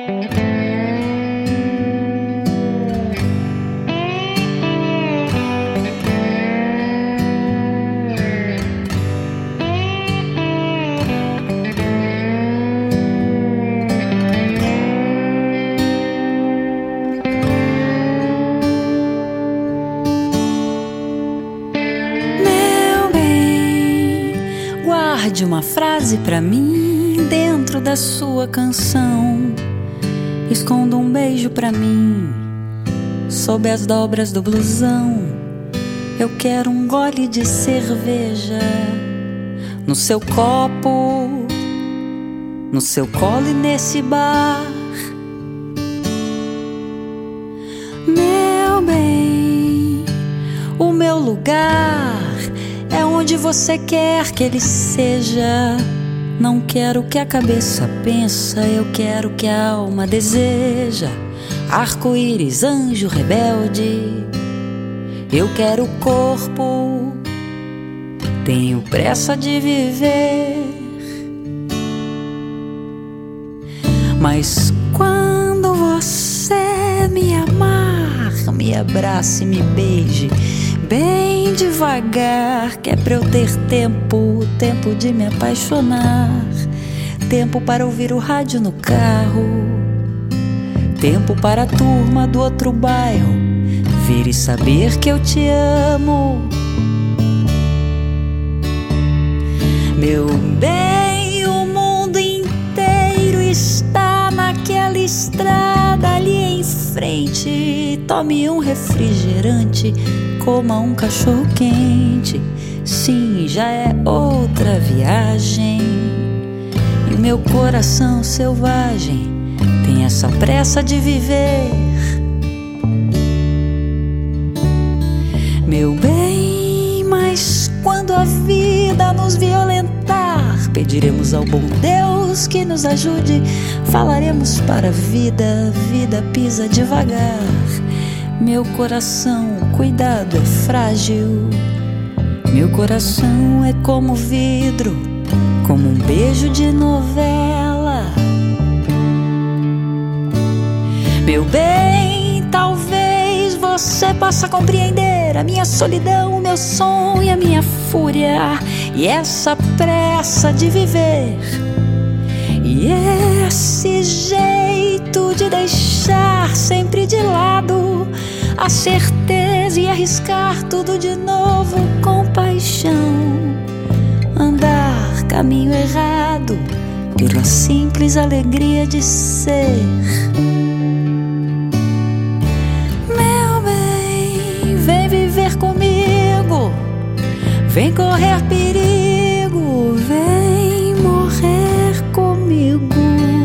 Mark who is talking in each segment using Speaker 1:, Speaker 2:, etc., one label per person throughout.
Speaker 1: Guarde uma frase pra mim dentro da sua canção. Esconda um beijo pra mim sob as dobras do blusão. Eu quero um gole de cerveja no seu copo, no seu colo e nesse bar. Meu bem, o meu lugar é onde você quer que ele seja. Não quero que a cabeça pensa, eu quero que a alma deseja. Arco-íris, anjo rebelde, eu quero o corpo, tenho pressa de viver. Mas quando você me amar, me abrace, me beije bem devagar, que é pra eu ter tempo, tempo de me apaixonar, tempo para ouvir o rádio no carro, tempo para a turma do outro bairro vir e saber que eu te amo. Meu bem, o mundo inteiro está naquela estrada ali em frente. Tome um refrigerante, coma um cachorro quente. Sim, já é outra viagem. E o meu coração selvagem tem essa pressa de viver. Meu bem, mas quando a vida nos violentar, pediremos ao bom Deus que nos ajude. Falaremos para a vida, vida pisa devagar. Meu coração, cuidado, é frágil. Meu coração é como vidro, como um beijo de novela. Meu bem, talvez você possa compreender a minha solidão, o meu sonho e a minha fúria, e essa pressa de viver, e esse jeito de deixar sempre de lado a certeza e arriscar tudo de novo com paixão. Andar caminho errado pela simples alegria de ser. Meu bem, vem viver comigo, vem correr perigo, vem morrer comigo.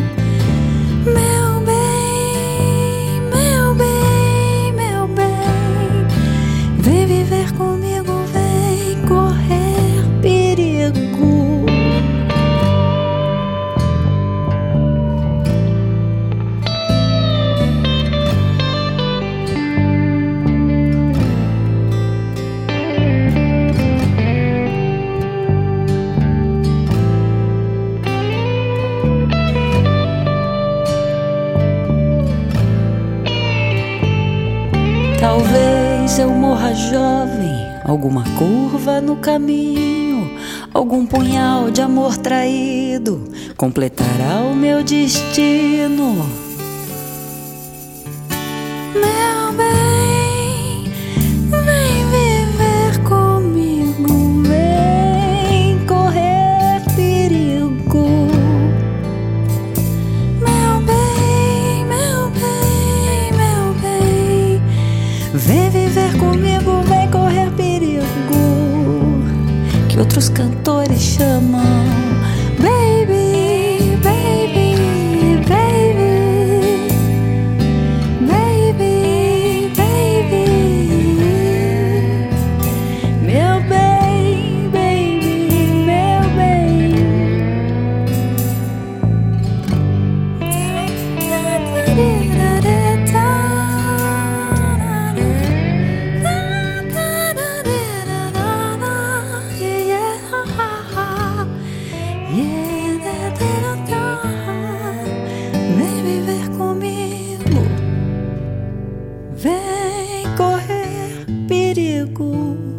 Speaker 1: Meu bem, meu bem, meu bem, vem viver comigo, vem correr perigo. Talvez eu morra jovem, alguma curva no caminho, algum punhal de amor traído completará o meu destino. Meu bem, vem viver comigo, vem correr perigo. Meu bem, meu bem, meu bem, vem viver comigo, vem correr perigo, que outros cantores chamam baby, baby, baby, baby, baby. Meu bem, baby, meu bem. comigo.